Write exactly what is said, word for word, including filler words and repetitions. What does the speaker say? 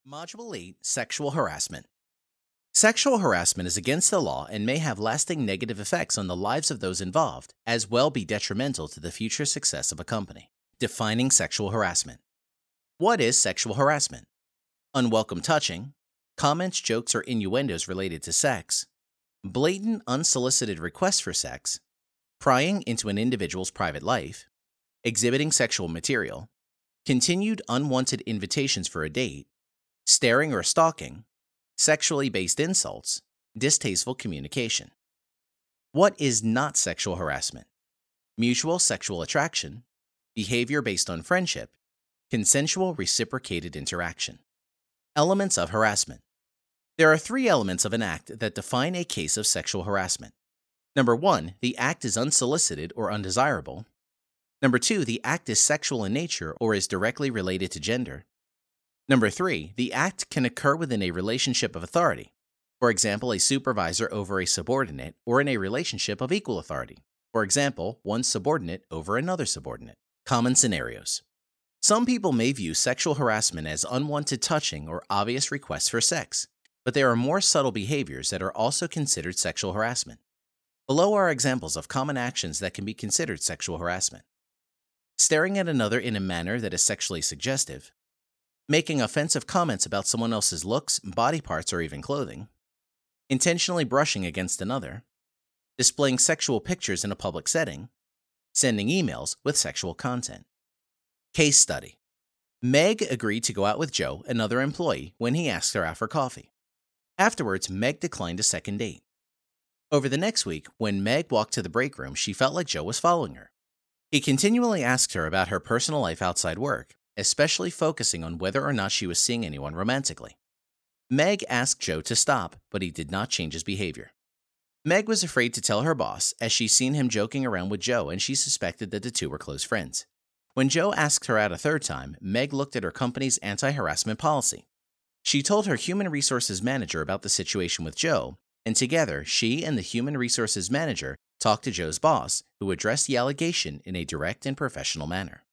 Module eight Sexual Harassment. Sexual harassment is against the law and may have lasting negative effects on the lives of those involved, as well be detrimental to the future success of a company. Defining sexual harassment. What is sexual harassment? Unwelcome touching, comments, jokes, or innuendos related to sex, blatant unsolicited requests for sex, prying into an individual's private life, exhibiting sexual material, continued unwanted invitations for a date, staring or stalking, sexually based insults, distasteful communication. What is not sexual harassment? Mutual sexual attraction, behavior based on friendship, consensual reciprocated interaction. Elements of harassment. There are three elements of an act that define a case of sexual harassment. Number one, the act is unsolicited or undesirable. Number two, the act is sexual in nature or is directly related to gender. Number three, the act can occur within a relationship of authority, for example, a supervisor over a subordinate, or in a relationship of equal authority, for example, one subordinate over another subordinate. Common scenarios. Some people may view sexual harassment as unwanted touching or obvious requests for sex, but there are more subtle behaviors that are also considered sexual harassment. Below are examples of common actions that can be considered sexual harassment. Staring at another in a manner that is sexually suggestive, making offensive comments about someone else's looks, body parts, or even clothing, intentionally brushing against another, displaying sexual pictures in a public setting, sending emails with sexual content. Case study. Meg agreed to go out with Joe, another employee, when he asked her out for coffee. Afterwards, Meg declined a second date. Over the next week, when Meg walked to the break room, she felt like Joe was following her. He continually asked her about her personal life outside work, especially focusing on whether or not she was seeing anyone romantically. Meg asked Joe to stop, but he did not change his behavior. Meg was afraid to tell her boss, as she'd seen him joking around with Joe and she suspected that the two were close friends. When Joe asked her out a third time, Meg looked at her company's anti-harassment policy. She told her human resources manager about the situation with Joe, and together, she and the human resources manager talked to Joe's boss, who addressed the allegation in a direct and professional manner.